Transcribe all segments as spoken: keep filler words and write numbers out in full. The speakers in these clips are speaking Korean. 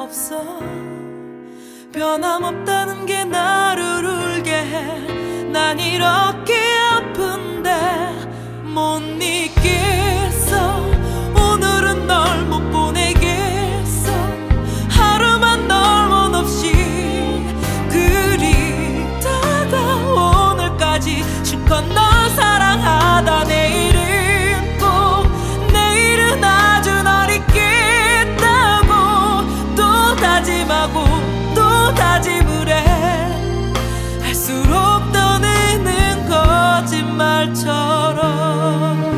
없어. 변함없다는 게 나를 울게 해. 난 이렇게 아픈데 못 잊겠어. 오늘은 널 못 보내겠어. 하루만 널 원 없이 그리다가 오늘까지 실컷 널 사랑하다 내일은 꼭 내일은 아주 널 잊겠다고 또 다짐하고 또 다짐을 해. 할수록 떠내는 거짓말처럼.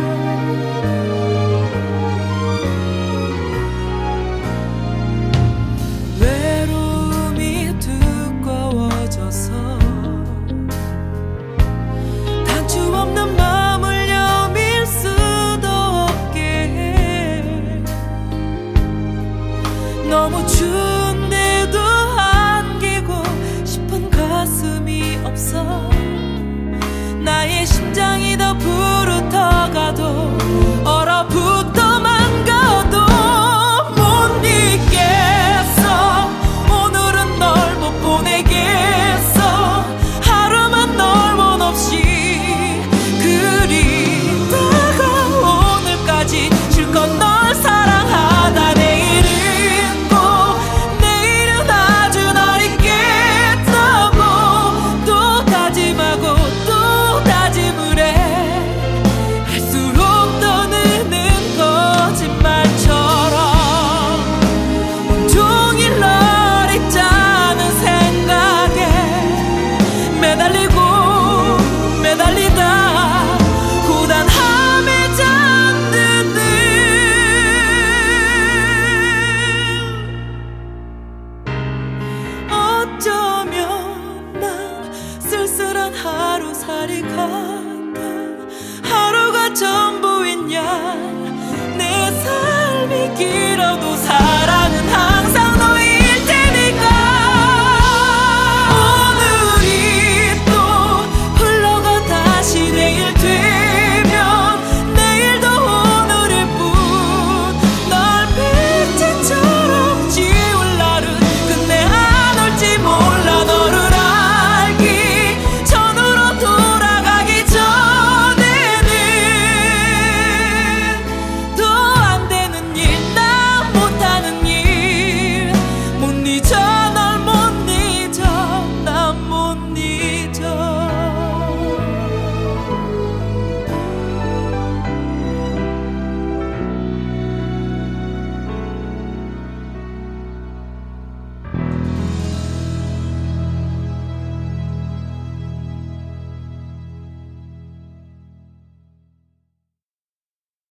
외로움이 두꺼워져서 단추 없는 마음을 여밀 수도 없게 해. 너무 추운데도 안기고 싶은 가슴이 없어. 나의 심장이 더 부르터가도 얼어붙